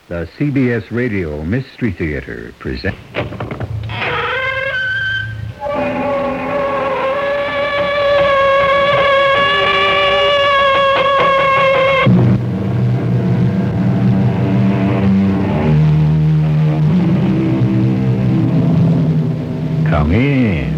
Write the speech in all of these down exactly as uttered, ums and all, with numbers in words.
The C B S Radio Mystery Theater presents... Come in.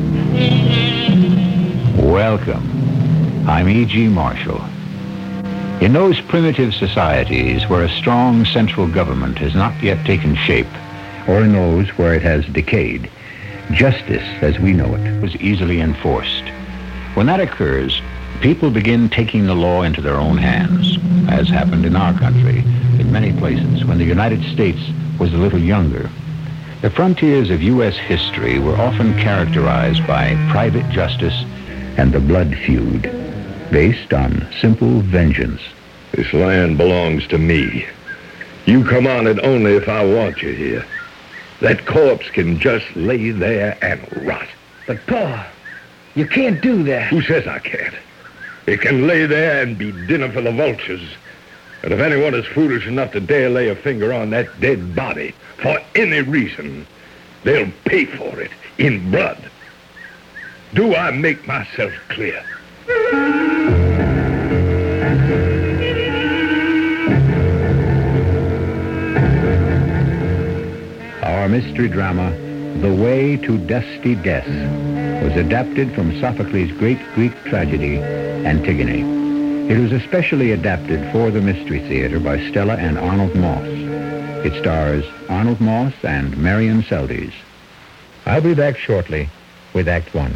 Welcome. I'm E G. Marshall. In those primitive societies where a strong central government has not yet taken shape, or in those where it has decayed, justice, as we know it, was easily enforced. When that occurs, people begin taking the law into their own hands, as happened in our country, in many places, when the United States was a little younger. The frontiers of U S history were often characterized by private justice and the blood feud, based on simple vengeance. This land belongs to me. You come on it only if I want you here. That corpse can just lay there and rot. But, Pa, you can't do that. Who says I can't? It can lay there and be dinner for the vultures. And if anyone is foolish enough to dare lay a finger on that dead body for any reason, they'll pay for it in blood. Do I make myself clear? Our mystery drama, The Way to Dusty Death, was adapted from Sophocles' great Greek tragedy, Antigone. It was especially adapted for the Mystery Theater by Stella and Arnold Moss. It stars Arnold Moss and Marion Seldes. I'll be back shortly with Act One.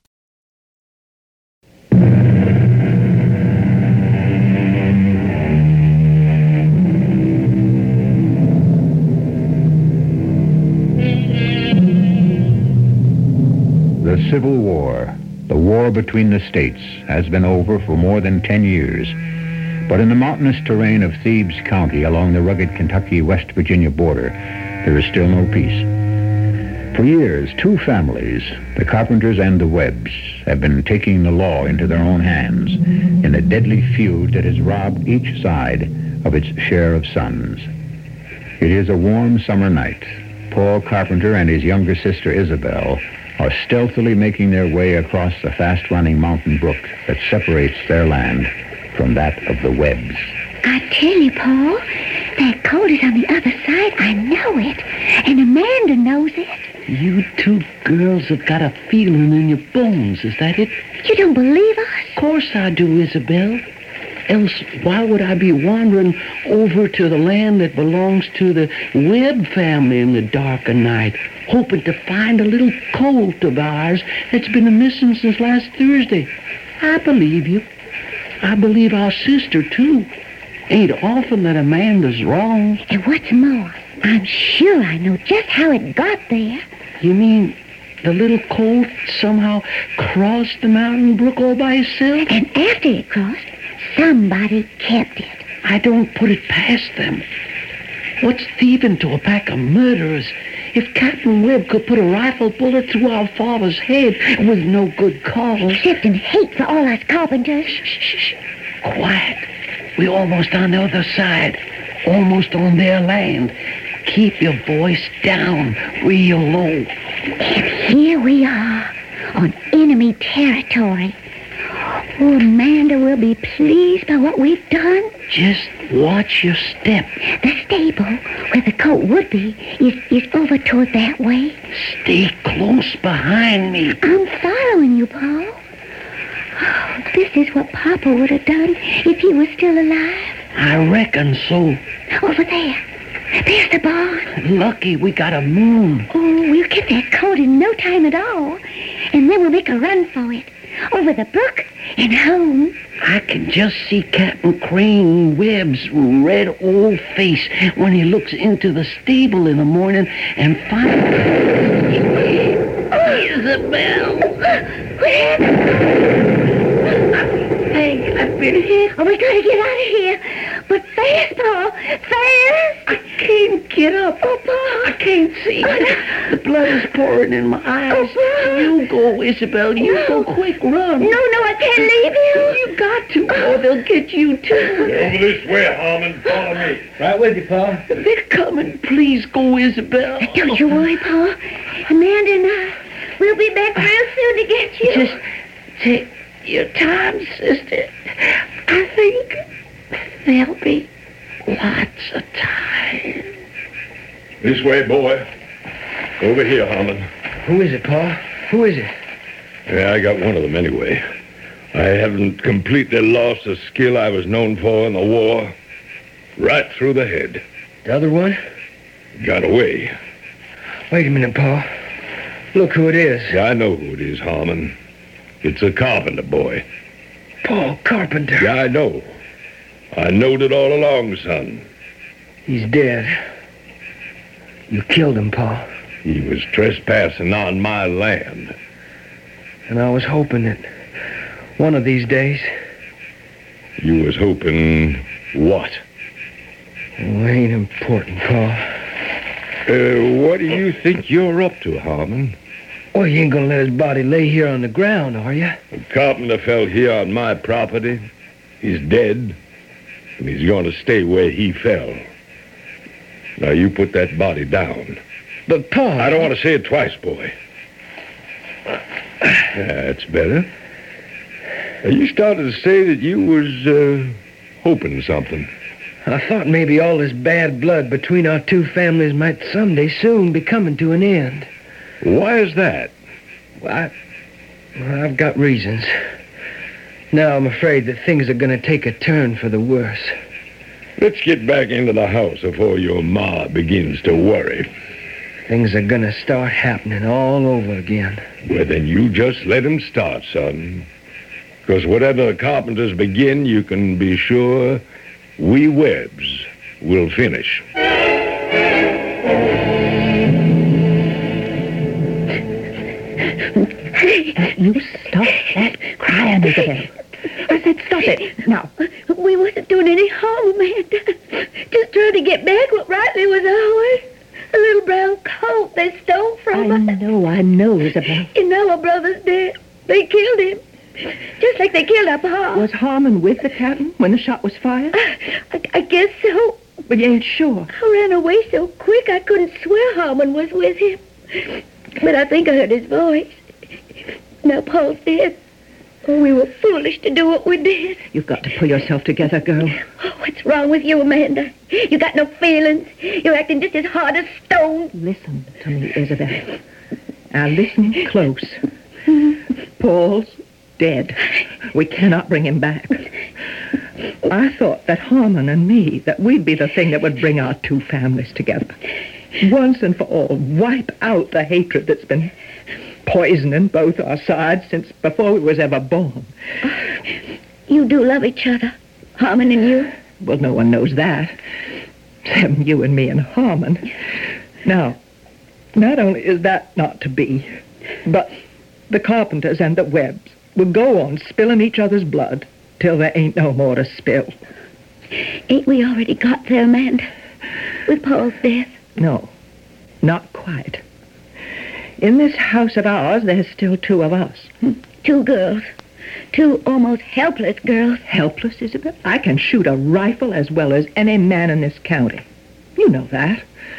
The Civil War, the war between the states, has been over for more than ten years. But in the mountainous terrain of Thebes County along the rugged Kentucky-West Virginia border, there is still no peace. For years, two families, the Carpenters and the Webbs, have been taking the law into their own hands in a deadly feud that has robbed each side of its share of sons. It is a warm summer night. Paul Carpenter and his younger sister Isabel are stealthily making their way across the fast-running mountain brook that separates their land from that of the Webbs. I tell you, Paul, that coat is on the other side. I know it. And Amanda knows it. You two girls have got a feeling in your bones. Is that it? You don't believe us? Of course I do, Isabel. Else, why would I be wandering over to the land that belongs to the Webb family in the dark of night, hoping to find a little colt of ours that's been missing since last Thursday? I believe you. I believe our sister, too. Ain't often that Amanda's wrong. And what's more, I'm sure I know just how it got there. You mean the little colt somehow crossed the mountain brook all by itself? And after it crossed, somebody kept it. I don't put it past them. What's thieving to a pack of murderers? If Captain Webb could put a rifle bullet through our father's head with no good cause... Except in hate for all us Carpenters. Shh, shh, shh. Quiet. We're almost on the other side. Almost on their land. Keep your voice down, real low. And here we are, on enemy territory. Oh, Amanda will be pleased by what we've done. Just watch your step. The stable, where the colt would be, is, is over toward that way. Stay close behind me. I'm following you, Paul. Oh, this is what Papa would have done if he was still alive. I reckon so. Over there. There's the barn. Lucky we got a moon. Oh, we'll get that colt in no time at all. And then we'll make a run for it. Over the brook and home. I can just see Captain Crane Webb's red old face when he looks into the stable in the morning and finds... Isabel! What happened? I think I've been hit. Oh, we gotta get out of here. But fast, Paul. Fast. I can't get up. Oh, Paul. I can't see. The blood is pouring in my eyes. Oh, Paul. You go, Isabel. You No. go quick. Run. No, no, I can't leave you. You got too, or they'll get you too. Over this way, Harmon. Follow me. Right with you, Pa. They're coming. Please go, Isabel. Don't you worry, Pa. Amanda and I, we'll be back real soon to get you. Just take your time, sister. I think there'll be lots of time. This way, boy. Over here, Harmon. Who is it, Pa? Who is it? Yeah, I got one of them anyway. I haven't completely lost the skill I was known for in the war. Right through the head. The other one? Got away. Wait a minute, Pa. Look who it is. Yeah, I know who it is, Harmon. It's a carpenter boy. Paul Carpenter. Yeah, I know. I knowed it all along, son. He's dead. You killed him, Pa. He was trespassing on my land. And I was hoping that one of these days... You was hoping what? Well, ain't important, Pa. Uh, what do you think you're up to, Harmon? Well, you ain't gonna let his body lay here on the ground, are you? The carpenter fell here on my property. He's dead. And he's going to stay where he fell. Now, you put that body down. But, Pa... I don't want to say it twice, boy. That's better. Now, you started to say that you was uh, hoping something. I thought maybe all this bad blood between our two families might someday soon be coming to an end. Why is that? Well, I, well, I've got reasons. Now I'm afraid that things are going to take a turn for the worse. Let's get back into the house before your ma begins to worry. Things are going to start happening all over again. Well, then you just let 'em start, son. Because whatever the carpenters begin, you can be sure we Webbs will finish. You stop that crying, Isabel. I said stop it. Now. We wasn't doing any harm, Amanda. Just trying to get back what rightly was ours. A little brown coat they stole from I us. know, I know, Isabel. You know our brother's dead. They killed him. Just like they killed our pa. Was Harmon with the captain when the shot was fired? I, I guess so. But you ain't sure. I ran away so quick I couldn't swear Harmon was with him. But I think I heard his voice. Now Paul's dead. Oh, we were foolish to do what we did. You've got to pull yourself together, girl. Oh, what's wrong with you, Amanda? You got no feelings. You're acting just as hard as stone. Listen to me, Isabel. Now listen close. Paul's dead. We cannot bring him back. I thought that Harmon and me, that we'd be the thing that would bring our two families together. Once and for all, wipe out the hatred that's been poisoning both our sides since before we was ever born. You do love each other, Harmon and you? Well, no one knows that. Except you and me and Harmon. Now, not only is that not to be, but the Carpenters and the Webbs will go on spilling each other's blood till there ain't no more to spill. Ain't we already got there, Amanda? With Paul's death? No, not quite. In this house of ours, there's still two of us. Two girls. Two almost helpless girls. Helpless, Isabel? I can shoot a rifle as well as any man in this county. You know that.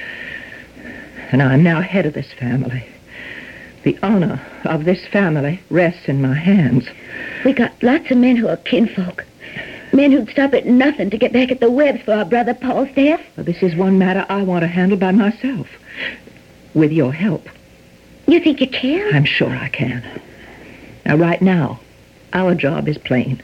And I'm now head of this family. The honor of this family rests in my hands. We got lots of men who are kinfolk. Men who'd stop at nothing to get back at the Webbs for our brother Paul's death. Well, this is one matter I want to handle by myself. With your help. You think you can? I'm sure I can. Now, right now, our job is plain.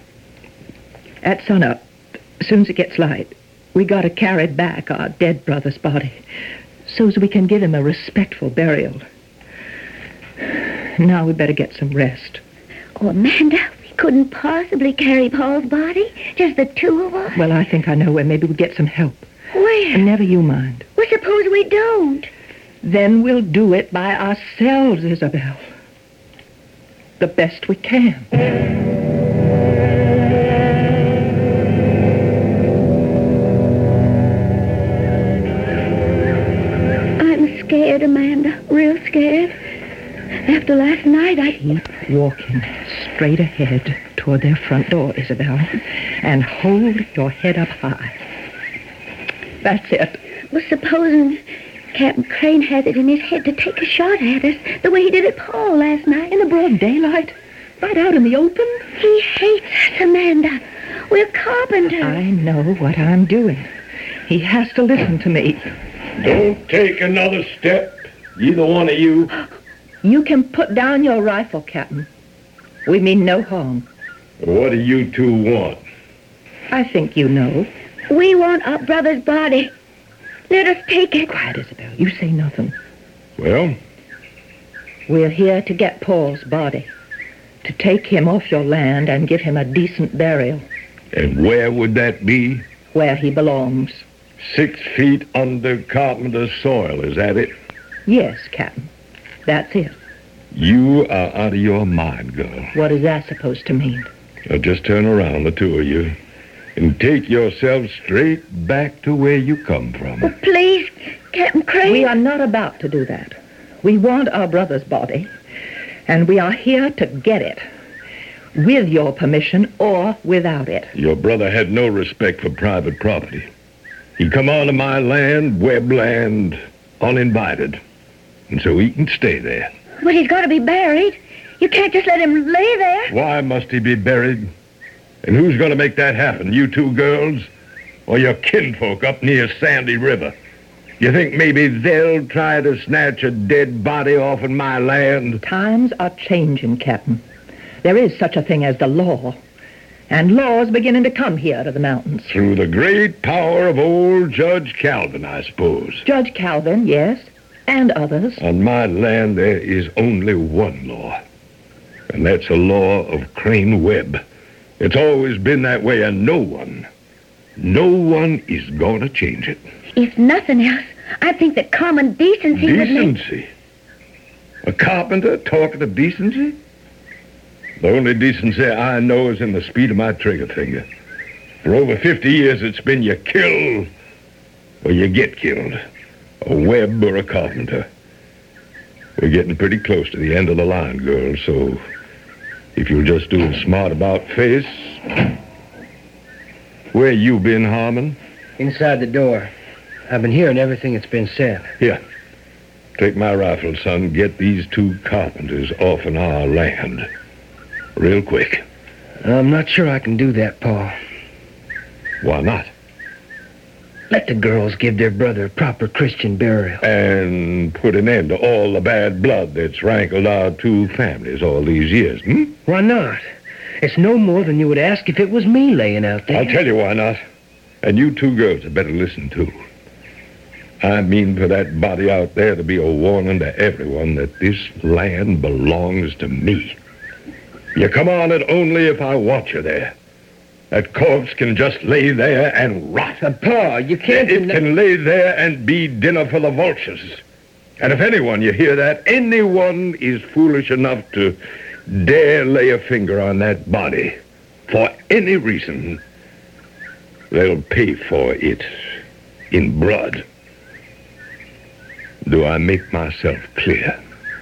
At sunup, as soon as it gets light, we got to carry back our dead brother's body so as we can give him a respectful burial. Now we better get some rest. Oh, Amanda, we couldn't possibly carry Paul's body. Just the two of us. Well, I think I know where maybe we'll get some help. Where? And never you mind. Well, suppose we don't. Then we'll do it by ourselves, Isabel. The best we can. I'm scared, Amanda. Real scared. After last night, I... Keep walking straight ahead toward their front door, Isabel, and hold your head up high. That's it. Well, supposing Captain Crane has it in his head to take a shot at us the way he did at Paul last night. In the broad daylight? Right out in the open? He hates us, Amanda. We're carpenters. I know what I'm doing. He has to listen to me. Don't take another step, either one of you. You can put down your rifle, Captain. We mean no harm. What do you two want? I think you know. We want our brother's body. Let us take it. Quiet, Isabel. You say nothing. Well? We're here to get Paul's body. To take him off your land and give him a decent burial. And where would that be? Where he belongs. Six feet under Carpenter's soil, is that it? Yes, Captain. That's it. You are out of your mind, girl. What is that supposed to mean? Now just turn around, the two of you, and take yourselves straight back to where you come from. Oh, please, Captain Crane. We are not about to do that. We want our brother's body, and we are here to get it. With your permission or without it. Your brother had no respect for private property. He come onto my land, Webb land, uninvited. And so he can stay there. But he's got to be buried. You can't just let him lay there. Why must he be buried? And who's going to make that happen? You two girls? Or your kinfolk up near Sandy River? You think maybe they'll try to snatch a dead body off of my land? Times are changing, Captain. There is such a thing as the law. And law's beginning to come here to the mountains. Through the great power of old Judge Calvin, I suppose. Judge Calvin, yes. And others. On my land, there is only one law. And that's a law of Crane Webb. It's always been that way, and no one, no one is going to change it. If nothing else, I think that common decency would make... Decency? A carpenter talking of decency? The only decency I know is in the speed of my trigger finger. For over fifty years, it's been you kill or you get killed. A Webb or a Carpenter. We're getting pretty close to the end of the line, girl, so if you'll just do a smart about face. Where you been, Harmon? Inside the door. I've been hearing everything that's been said. Here. Take my rifle, son. Get these two carpenters off in our land. Real quick. I'm not sure I can do that, Paul. Why not? Let the girls give their brother a proper Christian burial. And put an end to all the bad blood that's rankled our two families all these years, hmm? Why not? It's no more than you would ask if it was me laying out there. I'll tell you why not. And you two girls had better listen, too. I mean for that body out there to be a warning to everyone that this land belongs to me. You come on it only if I want you there. That corpse can just lay there and rot. Uh, Pa, you can't... It can lay there and be dinner for the vultures. And if anyone, you hear that, anyone is foolish enough to dare lay a finger on that body for any reason, they'll pay for it in blood. Do I make myself clear?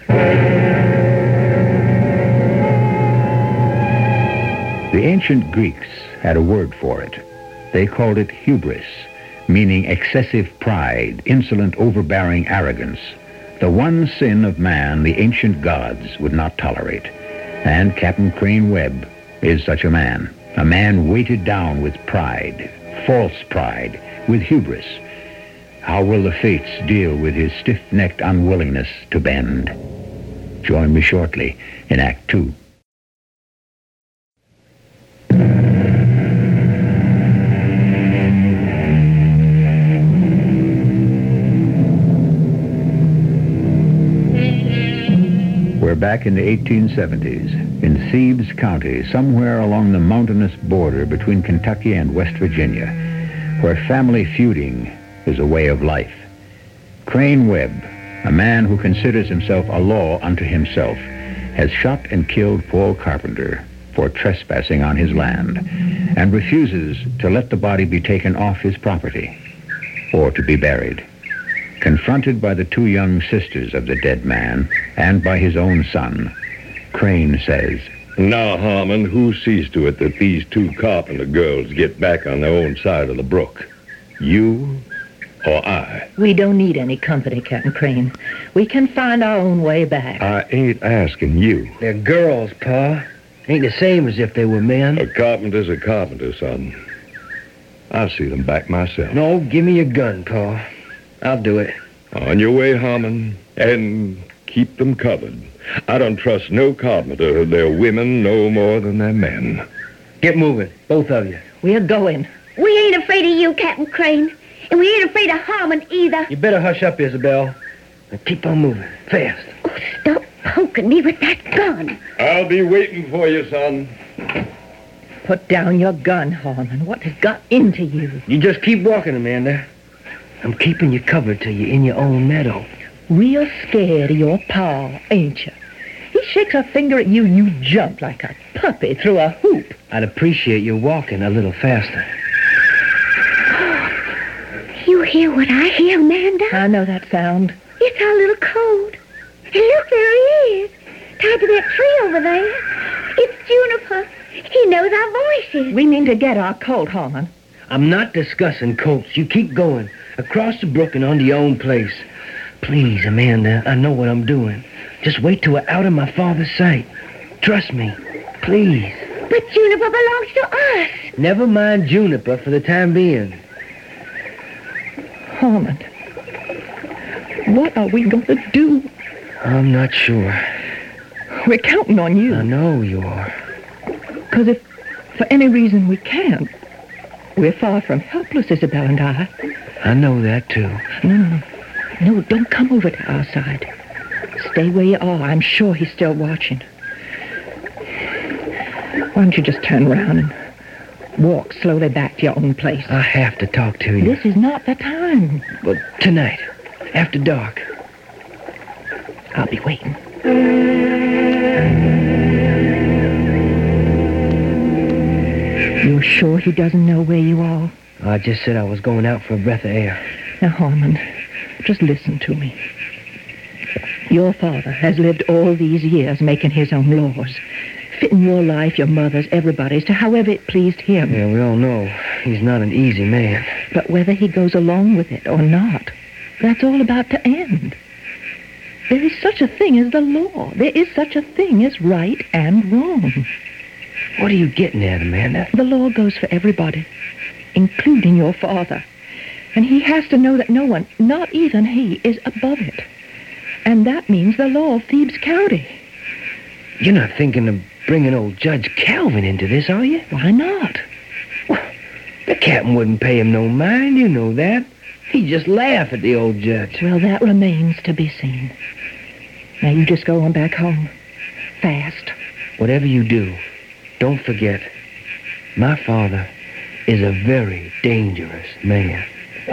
The ancient Greeks had a word for it. They called it hubris, meaning excessive pride, insolent, overbearing arrogance. The one sin of man the ancient gods would not tolerate. And Captain Crane Webb is such a man, a man weighted down with pride, false pride, with hubris. How will the fates deal with his stiff-necked unwillingness to bend? Join me shortly in Act Two. We're back in the eighteen seventies, in Thebes County, somewhere along the mountainous border between Kentucky and West Virginia, where family feuding is a way of life. Crane Webb, a man who considers himself a law unto himself, has shot and killed Paul Carpenter for trespassing on his land, and refuses to let the body be taken off his property or to be buried. Confronted by the two young sisters of the dead man and by his own son, Crane says Now, Harmon, who sees to it that these two carpenter girls get back on their own side of the brook? You or I? We don't need any company, Captain Crane. We can find our own way back. I ain't asking you. They're girls, Pa. Ain't the same as if they were men. A carpenter's a carpenter, son. I'll see them back myself. No, give me your gun, Pa. I'll do it. On your way, Harmon, and keep them covered. I don't trust no carpenter. They're women no more than they're men. Get moving, both of you. We're going. We ain't afraid of you, Captain Crane. And we ain't afraid of Harmon either. You better hush up, Isabel. And keep on moving, fast. Oh, stop poking me with that gun. I'll be waiting for you, son. Put down your gun, Harmon. What has got into you? You just keep walking, Amanda. I'm keeping you covered till you're in your own meadow. Real scared of your pa, ain't you? He shakes a finger at you, you jump like a puppy through a hoop. I'd appreciate you walking a little faster. You hear what I hear, Amanda? I know that sound. It's our little colt. And look, there he is, tied to that tree over there. It's Juniper. He knows our voices. We mean to get our colt, Harmon. I'm not discussing colts. You keep going. Across the brook and onto your own place. Please, Amanda, I know what I'm doing. Just wait till we're out of my father's sight. Trust me. Please. But Juniper belongs to us. Never mind Juniper for the time being. Harmon, what are we going to do? I'm not sure. We're counting on you. I know you are. Because if for any reason we can't, we're far from helpless, Isabel and I. I know that, too. No, no, no. No, don't come over to our side. Stay where you are. I'm sure he's still watching. Why don't you just turn around and walk slowly back to your own place? I have to talk to you. This is not the time. But tonight, after dark. I'll be waiting. You're sure he doesn't know where you are? I just said I was going out for a breath of air. Now, Harmon, just listen to me. Your father has lived all these years making his own laws, fitting your life, your mother's, everybody's, to however it pleased him. Yeah, we all know he's not an easy man. But whether he goes along with it or not, that's all about to end. There is such a thing as the law. There is such a thing as right and wrong. What are you getting at, Amanda? The law goes for everybody, including your father. And he has to know that no one, not even he, is above it. And that means the law of Thebes County. You're not thinking of bringing old Judge Calvin into this, are you? Why not? Well, the captain wouldn't pay him no mind, you know that. He'd just laugh at the old judge. Well, that remains to be seen. Now, you just go on back home. Fast. Whatever you do, don't forget, my father is a very dangerous man.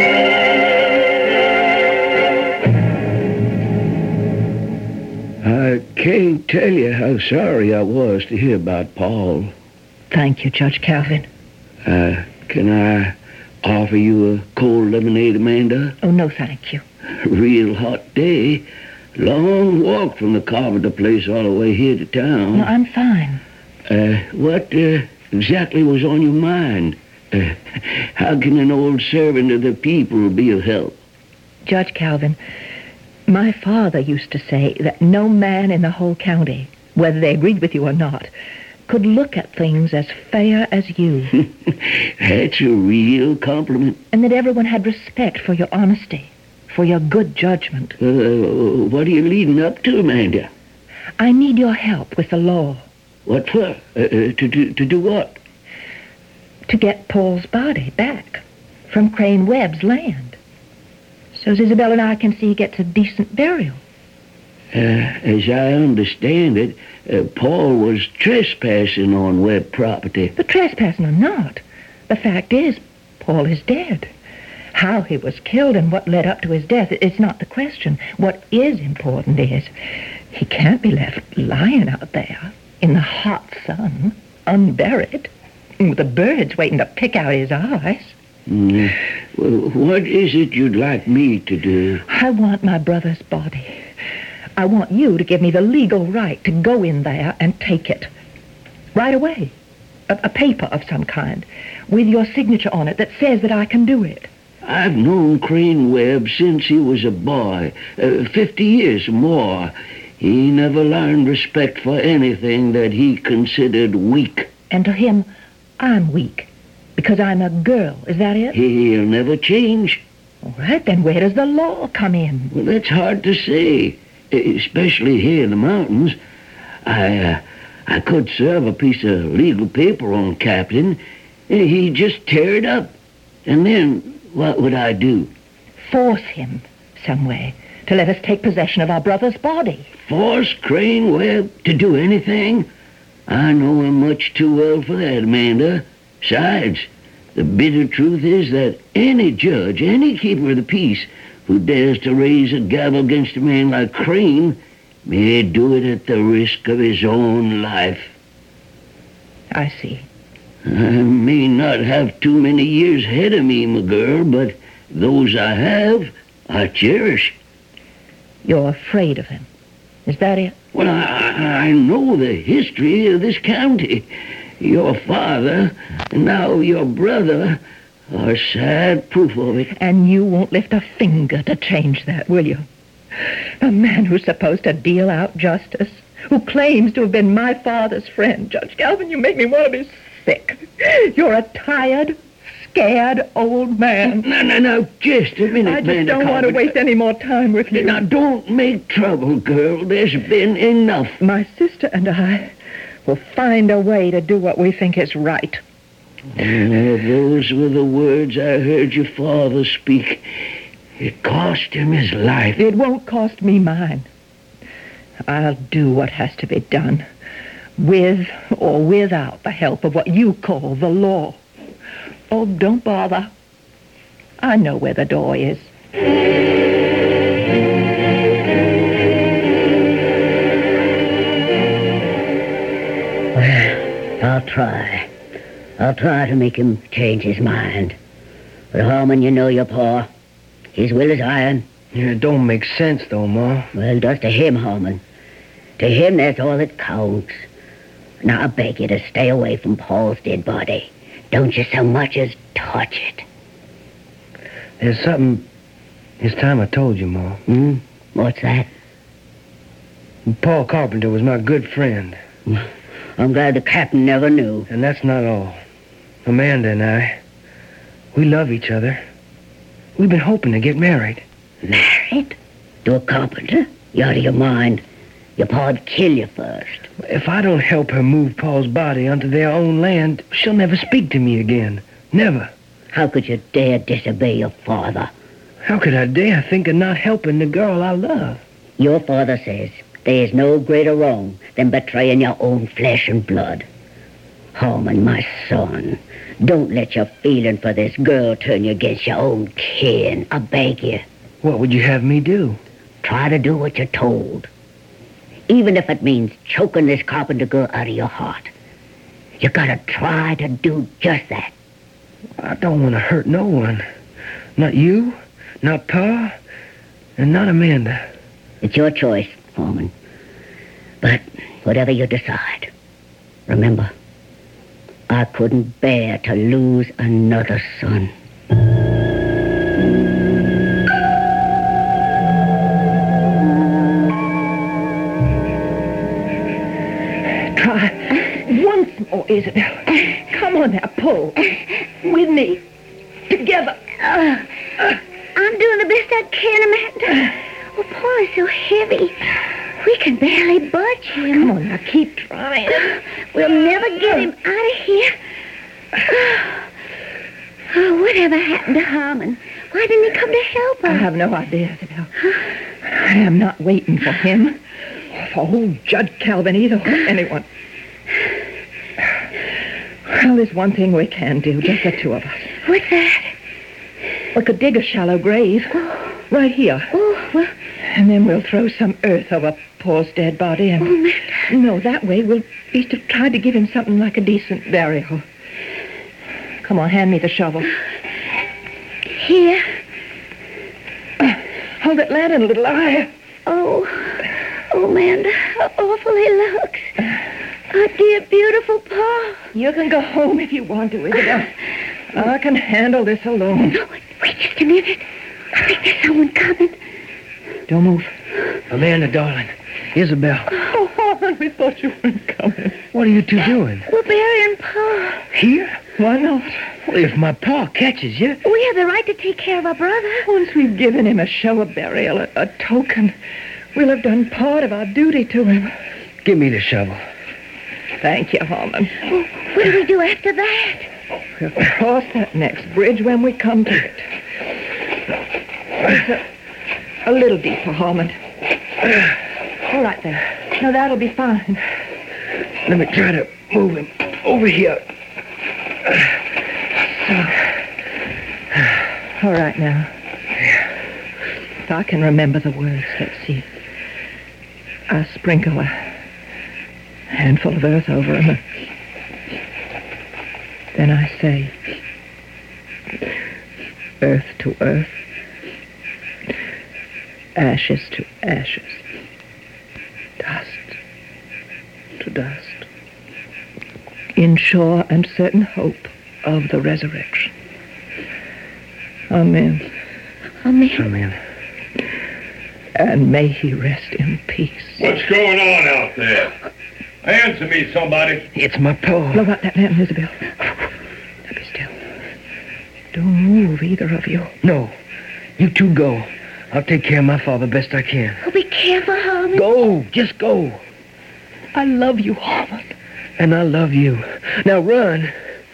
I can't tell you how sorry I was to hear about Paul. Thank you, Judge Calvin. Uh, can I offer you a cold lemonade, Amanda? Oh, no, thank you. Real hot day. Long walk from the carpenter place all the way here to town. No, I'm fine. Uh, what uh, exactly was on your mind? Uh, how can an old servant of the people be of help? Judge Calvin, my father used to say that no man in the whole county, whether they agreed with you or not, could look at things as fair as you. That's a real compliment. And that everyone had respect for your honesty, for your good judgment. Uh, what are you leading up to, Amanda? I need your help with the law. What for? Uh, uh, to, do, to do what? To get Paul's body back from Crane Webb's land. So Isabel and I can see he gets a decent burial. Uh, as I understand it, uh, Paul was trespassing on Webb property. But trespassing or not, the fact is, Paul is dead. How he was killed and what led up to his death, it's not the question. What is important is, he can't be left lying out there in the hot sun, unburied, with the birds waiting to pick out his eyes. Mm. Well, what is it you'd like me to do? I want my brother's body. I want you to give me the legal right to go in there and take it. right away. A, a paper of some kind with your signature on it that says that I can do it. I've known Crane Webb since he was a boy, uh, fifty years or more. He never learned respect for anything that he considered weak. And to him, I'm weak because I'm a girl. Is that it? He'll never change. All right, then where does the law come in? Well, that's hard to say, especially here in the mountains. I, uh, I could serve a piece of legal paper on Captain. He'd just tear it up. And then what would I do? Force him some way to let us take possession of our brother's body. Force Crane Webb to do anything? I know him much too well for that, Amanda. Besides, the bitter truth is that any judge, any keeper of the peace who dares to raise a gavel against a man like Crane may do it at the risk of his own life. I see. I may not have too many years ahead of me, my girl, but those I have, I cherish. You're afraid of him. Is that it? Well, I, I know the history of this county. Your father, and now your brother, are sad proof of it. And you won't lift a finger to change that, will you? A man who's supposed to deal out justice, who claims to have been my father's friend. Judge Calvin, you make me want to be sick. You're a tired, scared old man. No, no, no, just a minute, I just Amanda don't want to waste any more time with you. Now, don't make trouble, girl. There's been enough. My sister and I will find a way to do what we think is right. Oh, those were the words I heard your father speak. It cost him his life. It won't cost me mine. I'll do what has to be done, with or without the help of what you call the law. Oh, don't bother. I know where the door is. Well, I'll try. I'll try to make him change his mind. But Harmon, you know your pa. He's will as iron. Yeah, it don't make sense, though, Ma. Well, it does to him, Harmon. To him, that's all that counts. Now, I beg you to stay away from Paul's dead body. Don't you so much as touch it. There's something this time I told you, Ma. Hmm? What's that? Paul Carpenter was my good friend. I'm glad the captain never knew. And that's not all. Amanda and I, we love each other. We've been hoping to get married. Married? To a carpenter? You're out of your mind. Your pa'd kill you first. If I don't help her move Paul's body onto their own land, she'll never speak to me again. Never. How could you dare disobey your father? How could I dare think of not helping the girl I love? Your father says there is no greater wrong than betraying your own flesh and blood. Harmon, my son, don't let your feeling for this girl turn you against your own kin. I beg you. What would you have me do? Try to do what you're told. Even if it means choking this carpenter girl out of your heart. You gotta try to do just that. I don't want to hurt no one. Not you, not Pa, and not Amanda. It's your choice, Harmon. But whatever you decide, remember, I couldn't bear to lose another son. Try once more, Isabel. Come on now, pull. With me. Together. Uh, uh, I'm doing the best I can, Amanda. Oh, Paul is so heavy. We can barely budge him. Come on now, keep trying. We'll never get him out of here. Oh, whatever happened to Harmon? Why didn't he come to help us? I have no idea, Isabel. I am not waiting for him, or for old Judge Calvin either, or anyone. Well, there's one thing we can do, just the two of us. What's that? We could dig a shallow grave, right here. Oh, well... And then we'll throw some earth over Paul's dead body, and... Oh, Amanda. No, that way we'll at least have tried to give him something like a decent burial. Come on, hand me the shovel. Here. Uh, hold that lantern a little higher. Oh, oh, Amanda, how awful he looks. Oh, dear, beautiful Pa. You can go home if you want to, Isabel. I can handle this alone. No, wait just a minute. I think there's someone coming. Don't move. Amanda, darling. Isabel. Oh, Harmon, we thought you weren't coming. What are you two doing? We're burying Pa. Here? Why not? Well, if my pa catches you... We have the right to take care of our brother. Once we've given him a show of burial, a, a token, we'll have done part of our duty to him. Give me the shovel. Thank you, Harmon. Well, what do we do after that? We'll cross that next bridge when we come to it. It's a, a little deeper, Harmon. All right, then. No, that'll be fine. Let me try to move him over here. All right, now. If I can remember the words, let's see. I sprinkle a handful of earth over him. Then I say, earth to earth, ashes to ashes, dust to dust, in sure and certain hope of the resurrection. Amen. Amen. Amen. And may he rest in peace. What's going on out there? Answer me, somebody. It's my pa. Blow out that lamp, Isabel. Now be still. Don't move, either of you. No. You two go. I'll take care of my father best I can. Oh, be careful, Harmon. Go. Just go. I love you, Harmon. And I love you. Now run.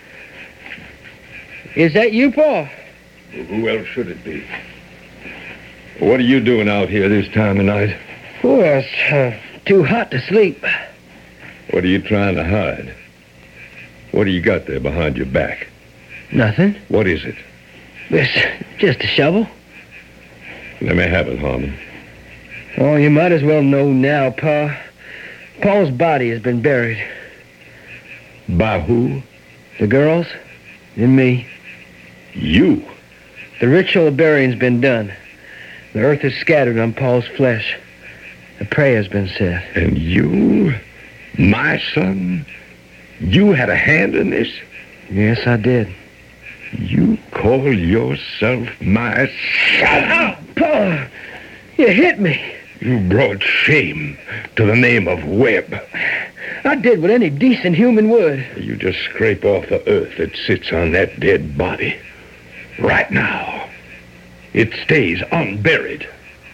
Is that you, Pa? Well, who else should it be? What are you doing out here this time of night? Oh, it's uh, too hot to sleep. What are you trying to hide? What do you got there behind your back? Nothing. What is it? It's just a shovel. Let me have it, Harmon. Oh, you might as well know now, Pa. Paul's body has been buried. By who? The girls and me. You? The ritual of burying's been done. The earth is scattered on Paul's flesh. The prayer's been said. And you, my son, you had a hand in this? Yes, I did. You call yourself my son? Oh, Pa! You hit me. You brought shame to the name of Webb. I did what any decent human would. You just scrape off the earth that sits on that dead body. Right now. It stays unburied.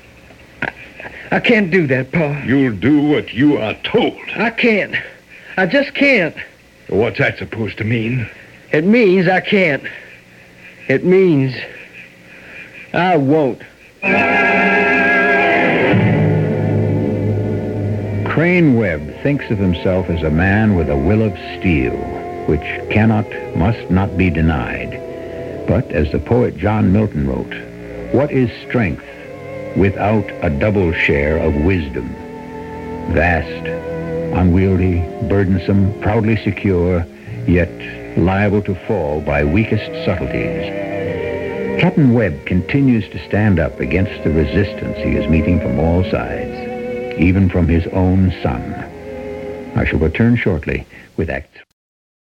I can't do that, Pa. You'll do what you are told. I can't. I just can't. What's that supposed to mean? It means I can't. It means I won't. Crane Webb thinks of himself as a man with a will of steel, which cannot, must not be denied. But, as the poet John Milton wrote, what is strength without a double share of wisdom? Vast, unwieldy, burdensome, proudly secure, yet liable to fall by weakest subtleties. Captain Webb continues to stand up against the resistance he is meeting from all sides, even from his own son. I shall return shortly with Act Three.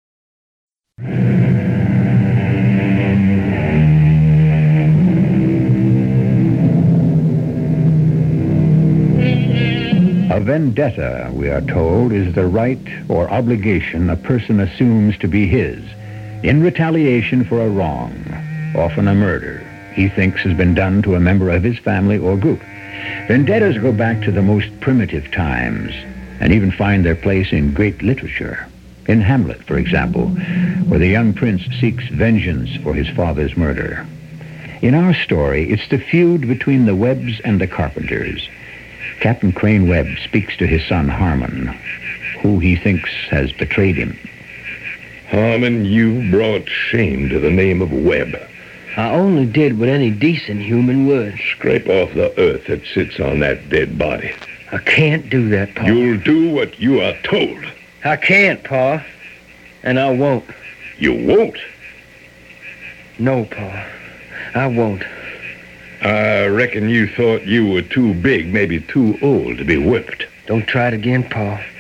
A vendetta, we are told, is the right or obligation a person assumes to be his in retaliation for a wrong, often a murder, he thinks has been done to a member of his family or group. Vendettas go back to the most primitive times and even find their place in great literature. In Hamlet, for example, where the young prince seeks vengeance for his father's murder. In our story, it's the feud between the Webbs and the Carpenters. Captain Crane Webb speaks to his son Harmon, who he thinks has betrayed him. Harmon, you brought shame to the name of Webb. I only did what any decent human would. Scrape off the earth that sits on that dead body. I can't do that, Pa. You'll do what you are told. I can't, Pa. And I won't. You won't? No, Pa. I won't. I reckon you thought you were too big, maybe too old to be whipped. Don't try it again, Pa.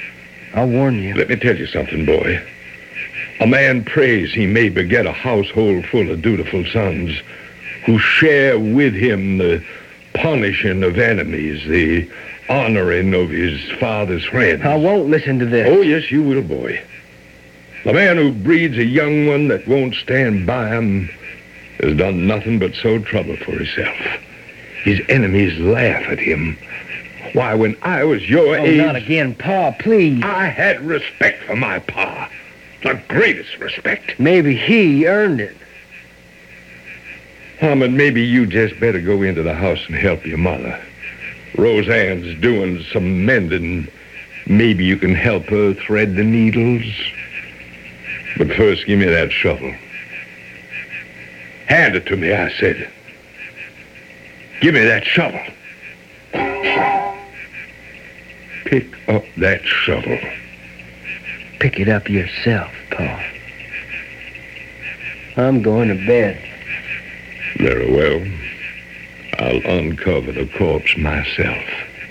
I'll warn you. Let me tell you something, boy. A man prays he may beget a household full of dutiful sons who share with him the punishing of enemies, the honoring of his father's friends. I won't listen to this. Oh, yes, you will, boy. The man who breeds a young one that won't stand by him has done nothing but sow trouble for himself. His enemies laugh at him. Why, when I was your Oh, age... not again, Pa, please. I had respect for my pa. The greatest respect. Maybe he earned it. Harmon, maybe you just better go into the house and help your mother. Roseanne's doing some mending. Maybe you can help her thread the needles. But first, give me that shovel. Hand it to me, I said. Give me that shovel. Pick up that shovel. Pick it up yourself, Pa. I'm going to bed. Very well. I'll uncover the corpse myself.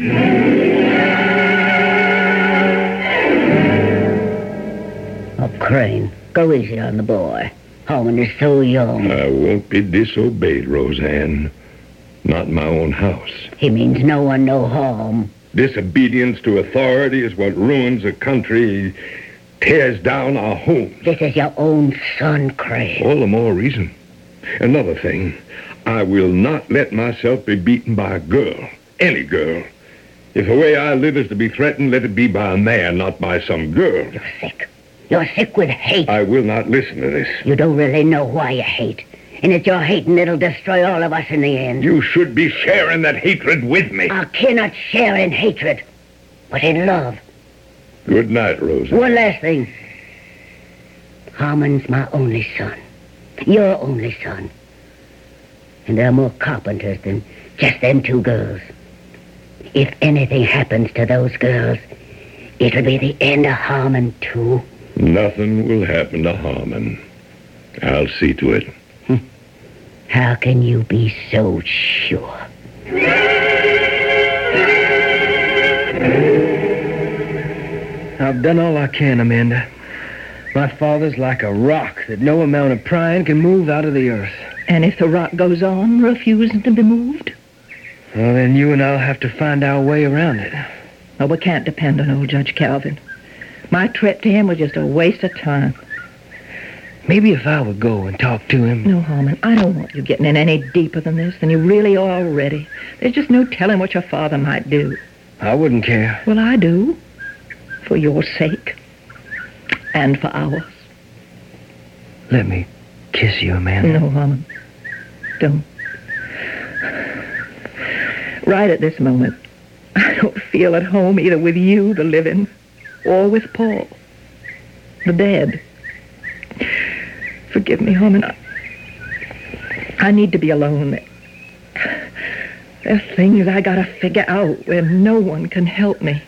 Oh, Crane, go easy on the boy. Harmon is so young. I won't be disobeyed, Roseanne. Not in my own house. He means no one no harm. Disobedience to authority is what ruins a country, tears down our homes. This is your own son, Crane. All the more reason. Another thing, I will not let myself be beaten by a girl, any girl. If the way I live is to be threatened, let it be by a man, not by some girl. You're sick. You're sick with hate. I will not listen to this. You don't really know why you hate. And it's your hating that'll destroy all of us in the end. You should be sharing that hatred with me. I cannot share in hatred, but in love. Good night, Rosa. One last thing. Harmon's my only son. Your only son. And there are more carpenters than just them two girls. If anything happens to those girls, it'll be the end of Harmon, too. Nothing will happen to Harmon. I'll see to it. How can you be so sure? I've done all I can, Amanda. My father's like a rock that no amount of prying can move out of the earth. And if the rock goes on, refusing to be moved? Well, then you and I'll have to find our way around it. Well, we can't depend on old Judge Calvin. My trip to him was just a waste of time. Maybe if I would go and talk to him... No, Harmon, I don't want you getting in any deeper than this than you really are already. There's just no telling what your father might do. I wouldn't care. Well, I do. For your sake. And for ours. Let me kiss you, Amanda. No, Harmon. Don't. Right at this moment, I don't feel at home either with you, the living, or with Paul, the dead. Forgive me, Harmon. I, I need to be alone. There's things I gotta figure out where no one can help me.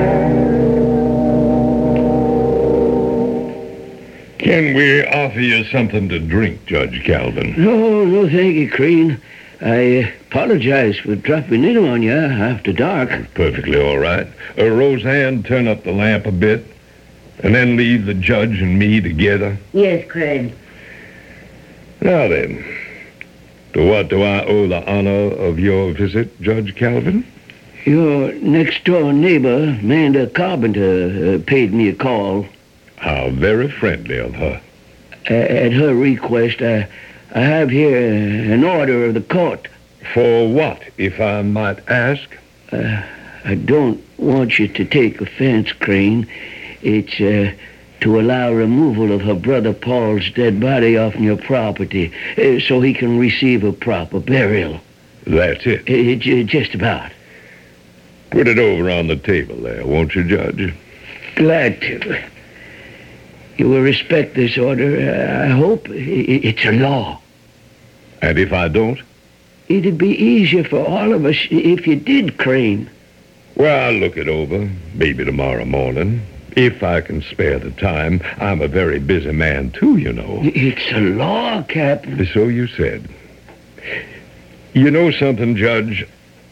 Can we offer you something to drink, Judge Calvin? No, no, thank you, Crane. I apologize for dropping in on you after dark. Perfectly all right. Uh, Roseanne, turn up the lamp a bit, and then leave the judge and me together. Yes, Crane. Now then, to what do I owe the honor of your visit, Judge Calvin? Your next-door neighbor, Amanda Carpenter, uh, paid me a call. How very friendly of her. Uh, at her request, I, I have here an order of the court. For what, if I might ask? Uh, I don't want you to take offense, Crane. It's uh, to allow removal of her brother Paul's dead body off your property uh, so he can receive a proper burial. That's it. Uh, j- just about. Put it over on the table there, won't you, Judge? Glad to. You will respect this order, uh, I hope. I- it's a law. And if I don't? It'd be easier for all of us if you did, Crane. Well, I'll look it over, maybe tomorrow morning. If I can spare the time. I'm a very busy man, too, you know. It's a law, Captain. So you said. You know something, Judge?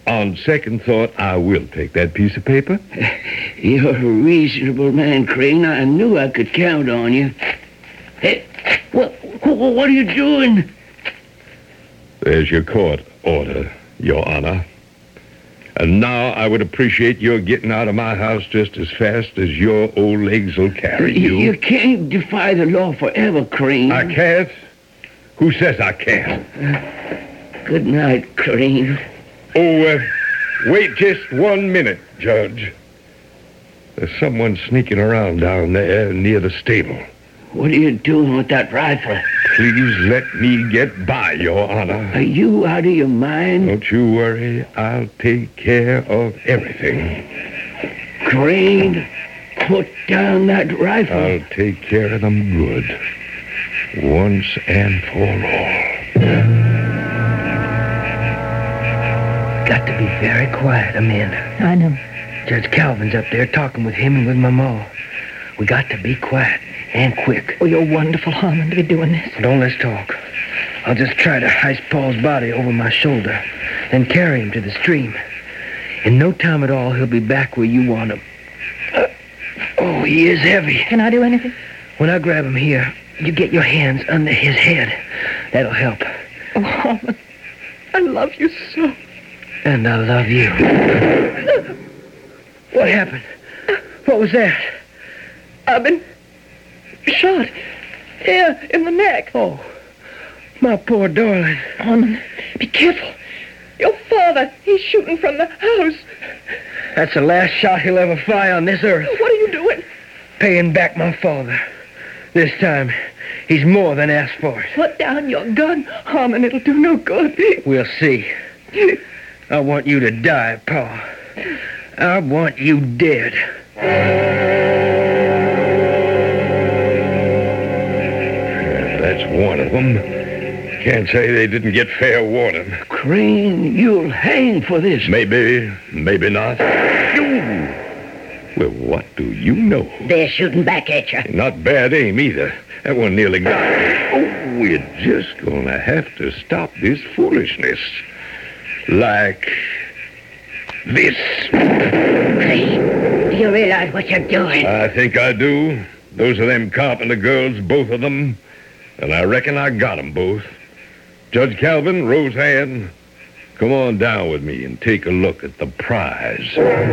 On second thought, I will take that piece of paper. You're a reasonable man, Crane. I knew I could count on you. Hey, what, what are you doing? There's your court order, Your Honor. And now I would appreciate your getting out of my house just as fast as your old legs will carry you. You can't defy the law forever, Crane. I can't? Who says I can't? Good night, Crane. Oh, uh, wait just one minute, Judge. There's someone sneaking around down there near the stable. What are you doing with that rifle? Please let me get by, Your Honor. Are you out of your mind? Don't you worry. I'll take care of everything. Crane, put down that rifle. I'll take care of them good. Once and for all. Got to be very quiet, Amanda. I know. Judge Calvin's up there talking with him and with my ma. We got to be quiet and quick. Oh, you're wonderful, Harmon, to be doing this. Don't let's talk. I'll just try to heist Paul's body over my shoulder, then carry him to the stream. In no time at all, he'll be back where you want him. Uh, oh, he is heavy. Can I do anything? When I grab him here, you get your hands under his head. That'll help. Oh, Harmon, I love you so. And I love you. What happened? What was that? I've been shot here in the neck. Oh, my poor darling. Harmon, be careful. Your father, he's shooting from the house. That's the last shot he'll ever fire on this earth. What are you doing? Paying back my father. This time, he's more than asked for it. Put down your gun, Harmon. It'll do no good. We'll see. I want you to die, Pa. I want you dead. That's one of them. Can't say they didn't get fair warning. Crane, you'll hang for this. Maybe, maybe not. You. Well, what do you know? They're shooting back at you. Not bad aim either. That one nearly got me. Oh, we're just gonna have to stop this foolishness. Like this. Crane, do you realize what you're doing? I think I do. Those are them Carpenter girls, both of them. And I reckon I got them both. Judge Calvin, Roseanne, come on down with me and take a look at the prize.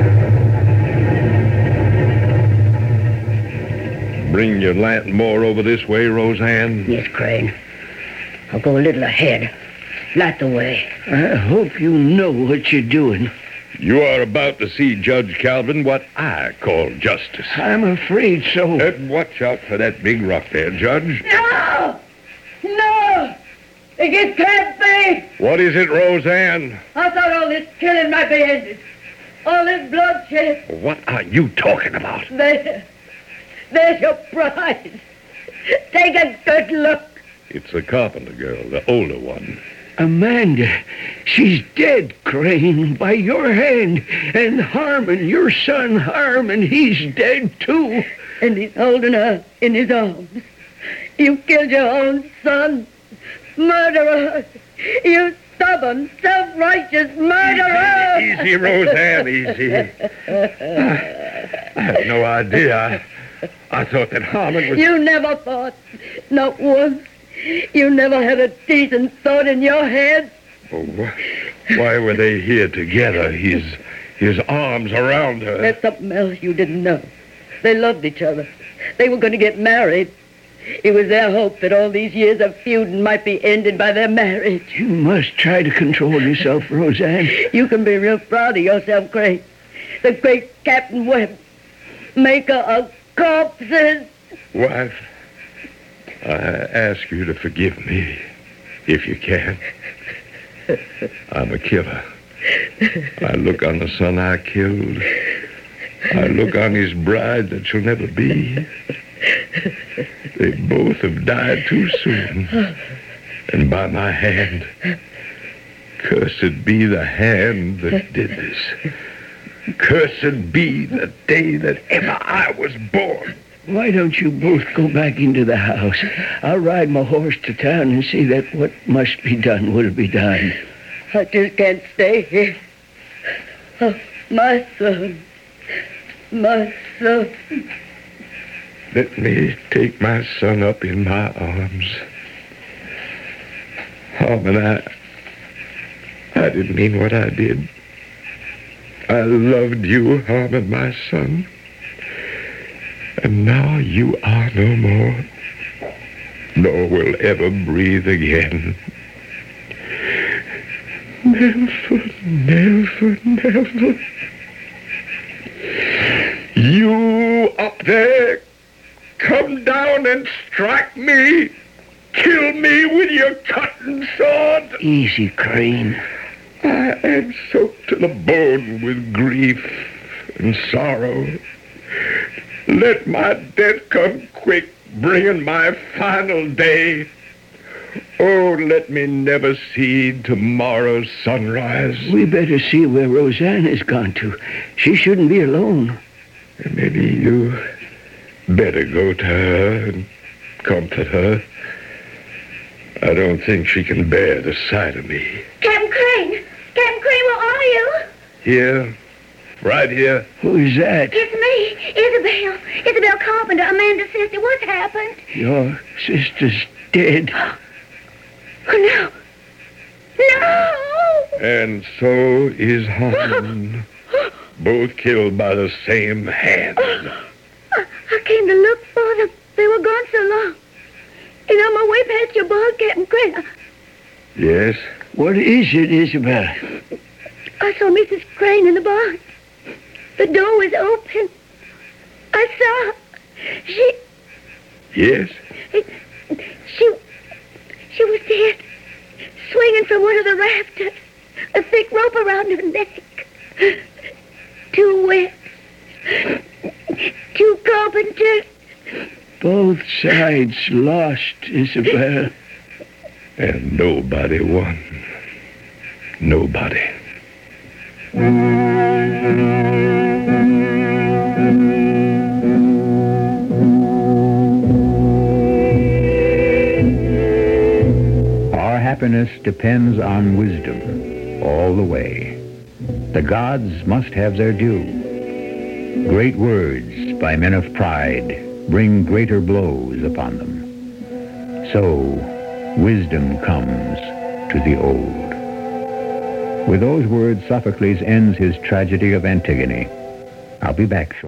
Bring your lantern more over this way, Roseanne. Yes, Crane. I'll go a little ahead. Light the way. I hope you know what you're doing. You are about to see, Judge Calvin, what I call justice. I'm afraid so. Uh, watch out for that big rock there, Judge. No! No! It can't be! What is it, Roseanne? I thought all this killing might be ended. All this bloodshed. What are you talking about? There. There's your prize. Take a good look. It's the Carpenter girl, the older one. Amanda, she's dead, Crane, by your hand. And Harmon, your son Harmon, he's dead too. And he's holding her in his arms. You killed your own son. Murderer. You stubborn, self-righteous murderer. Easy, easy, Roseanne, easy. I, I had no idea. I, I thought that Harmon was... You never thought. Not once. You never had a decent thought in your head. Oh, wh- why were they here together? His, his arms around her. There's something else you didn't know. They loved each other. They were going to get married. It was their hope that all these years of feuding might be ended by their marriage. You must try to control yourself, Roseanne. You can be real proud of yourself, Craig. The great Captain Webb, maker of corpses. Wife, I ask you to forgive me, if you can. I'm a killer. I look on the son I killed. I look on his bride that shall never be. They both have died too soon. And by my hand, cursed be the hand that did this. Cursed be the day that ever I was born. Why don't you both go back into the house? I'll ride my horse to town and see that what must be done will be done. I just can't stay here. Oh, my son. My son. Let me take my son up in my arms. Harmon, I... I didn't mean what I did. I loved you, Harmon, my son. And now you are no more, nor will ever breathe again. Never, never, never. You up there, come down and strike me. Kill me with your cutting sword. Easy, Crane. I am soaked to the bone with grief and sorrow. Let my death come quick, bringing my final day. Oh, let me never see tomorrow's sunrise. We better see where Rosanna's gone to. She shouldn't be alone. Maybe you better go to her and comfort her. I don't think she can bear the sight of me. Captain Crane! Captain Crane, where are you? Here, right here. Who's that? It's me, Isabel. Isabel Carpenter, Amanda's sister. What's happened? Your sister's dead. Oh, no. No! And so is Harmon. Both killed by the same hand. I, I came to look for them. They were gone so long. And on my way past your barn, Captain Crane, I, Yes? What is it, Isabel? I saw Missus Crane in the barn. The door was open. I saw her. She... Yes? She... She was dead. Swinging from one of the rafters. A thick rope around her neck. Two whips. Two carpenters. Both sides lost, Isabel. And nobody won. Nobody. Our happiness depends on wisdom all the way. The gods must have their due. Great words by men of pride bring greater blows upon them. So, wisdom comes to the old. With those words, Sophocles ends his tragedy of Antigone. I'll be back shortly.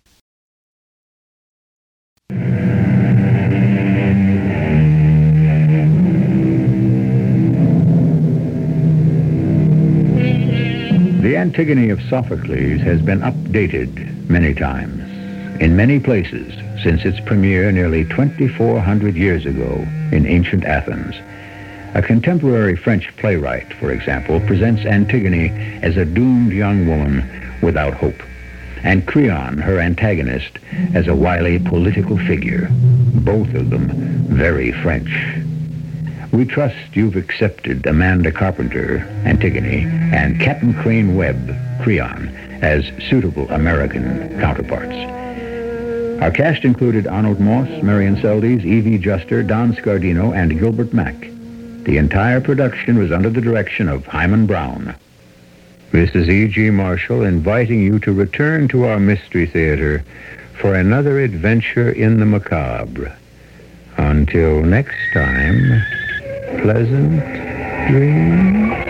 The Antigone of Sophocles has been updated many times, in many places, since its premiere nearly twenty-four hundred years ago in ancient Athens. A contemporary French playwright, for example, presents Antigone as a doomed young woman without hope, and Creon, her antagonist, as a wily political figure, both of them very French. We trust you've accepted Amanda Carpenter, Antigone, and Captain Crane Webb, Creon, as suitable American counterparts. Our cast included Arnold Moss, Marion Seldes, Evie Juster, Don Scardino, and Gilbert Mack. The entire production was under the direction of Hyman Brown. This is E G. Marshall inviting you to return to our Mystery Theater for another adventure in the macabre. Until next time, pleasant dreams.